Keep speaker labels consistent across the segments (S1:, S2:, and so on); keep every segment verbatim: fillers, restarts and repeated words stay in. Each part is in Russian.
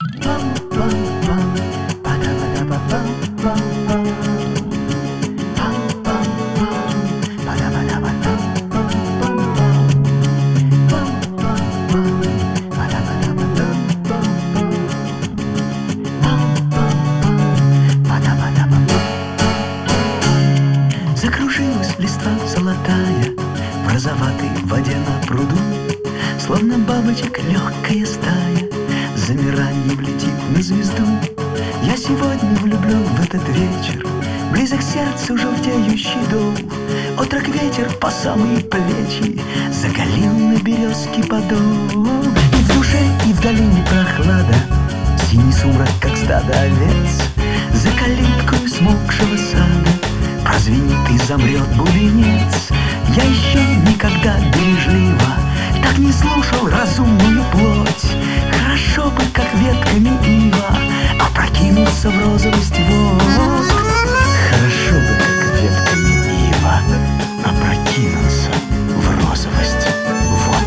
S1: Закружилась листва золотая в розоватой воде на пруду, словно бабочек легкая стая замиранием летит на звезду. Я сегодня влюблен в этот вечер, близок сердцу желтеющий дул. Отрок ветер по самые плечи заголил на березке подол. И в душе, и в долине прохлада, синий сумрак, как стадо овец. За калиткою смолкшего сада прозвенит и замрет бубенец. Я еще никогда бережливо так не слушал разумную плоть. Хорошо бы, как ветками ива, опрокинуться в розовость вод. Хорошо бы, как ветками ива, опрокинуться в розовость вод.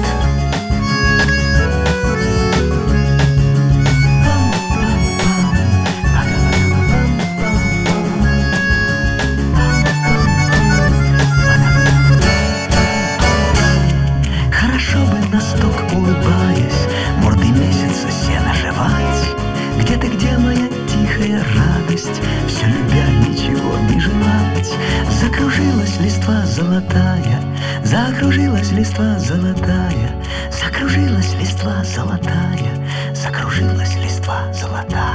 S1: Хорошо бы на стук, улыбаясь, мордой месяца сено жевать. Где ты, где моя тихая радость, все любя, ничего не желать. Закружилась листва золотая, закружилась листва золотая, закружилась листва золотая, закружилась листва золотая.